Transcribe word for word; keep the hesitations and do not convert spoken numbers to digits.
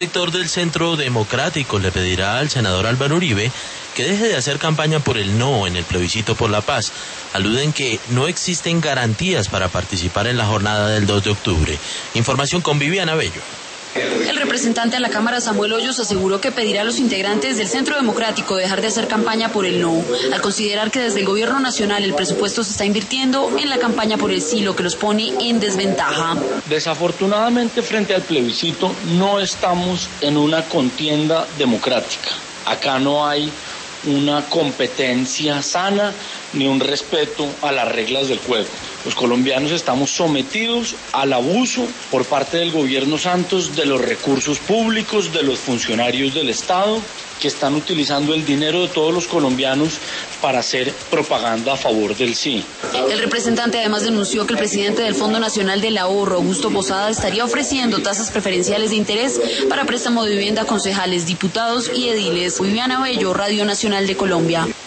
El director del Centro Democrático le pedirá al senador Álvaro Uribe que deje de hacer campaña por el no en el plebiscito por la paz. Aluden que no existen garantías para participar en la jornada del dos de octubre. Información con Viviana Bello. El representante a la Cámara, Samuel Hoyos, aseguró que pedirá a los integrantes del Centro Democrático dejar de hacer campaña por el no, al considerar que desde el gobierno nacional el presupuesto se está invirtiendo en la campaña por el sí, lo que los pone en desventaja. Desafortunadamente, frente al plebiscito, no estamos en una contienda democrática. Acá no hay una competencia sana ni un respeto a las reglas del juego. Los colombianos estamos sometidos al abuso por parte del gobierno Santos de los recursos públicos, de los funcionarios del Estado, que están utilizando el dinero de todos los colombianos para hacer propaganda a favor del sí. El representante además denunció que el presidente del Fondo Nacional del Ahorro, Augusto Posada, estaría ofreciendo tasas preferenciales de interés para préstamo de vivienda a concejales, diputados y ediles. Viviana Bello, Radio Nacional de Colombia.